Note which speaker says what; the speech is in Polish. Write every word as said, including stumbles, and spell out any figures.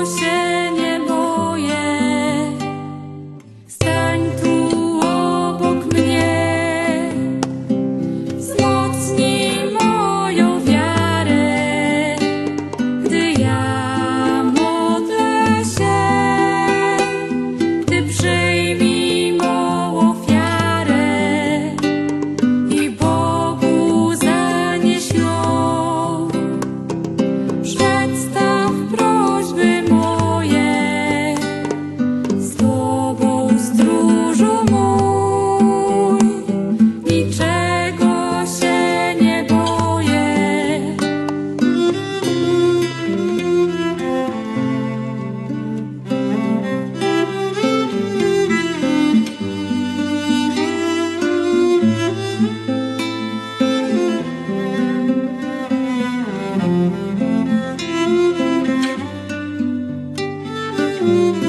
Speaker 1: się nie boję. Stań tu obok mnie, wzmocnij moją wiarę, gdy ja modlę się. Ty przyjmij mą ofiarę i Bogu zanieś ją. Przedstaw prośby moje, z Tobą stróżu mój, niczego się nie boję. Thank you.